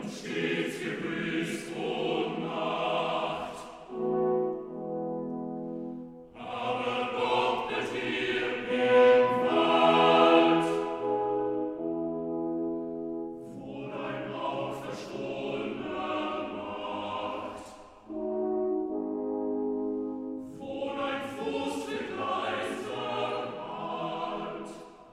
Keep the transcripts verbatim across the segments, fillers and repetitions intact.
Stets gegrüßt, o Nacht. Aber doppelt hier im Wald, wo dein Auge verstohlener macht, wo dein Fuß begleitert halt,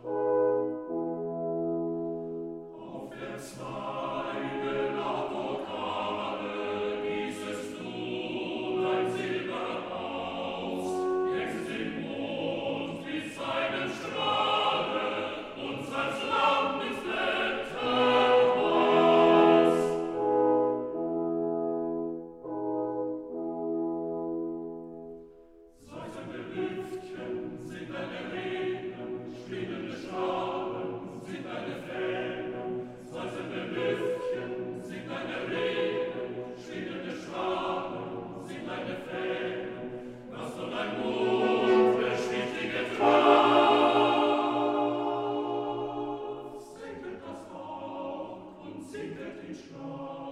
auf der Zweige nach Pokale gießest du dein Silber aus, jetzt den Mond mit seinem Strahle unseres Landes Blätter aus. Seufzende Lüftchen sind deine Reden, schwingende Strahlen sind deine Fäden. Seufzende Lüftchen sind deine Reden, schwingende Strahlen sind deine Fäden. Was soll dein Mund beschwichtiget auf? Senket das Haupt und sinket in Schlaf.